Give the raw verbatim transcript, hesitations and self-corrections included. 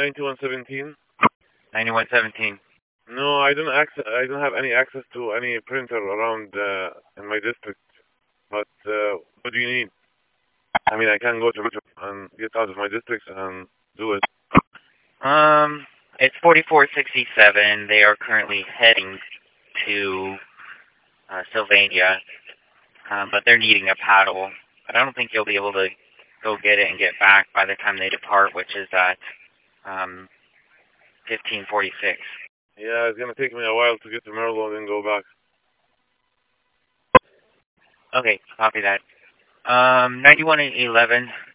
ninety-one seventeen. ninety-one seventeen. No, I don't access. I don't have any access to any printer around uh, in my district. But uh, what do you need? I mean, I can go to and get out of my district and do it. Um, it's forty-four sixty-seven. They are currently heading to uh, Sylvania, um, but they're needing a paddle. But I don't think you'll be able to go get it and get back by the time they depart, which is at um, fifteen forty-six. Yeah, it's gonna take me a while to get to Merlo and then go back. Okay, copy that. Um, ninety-one eleven.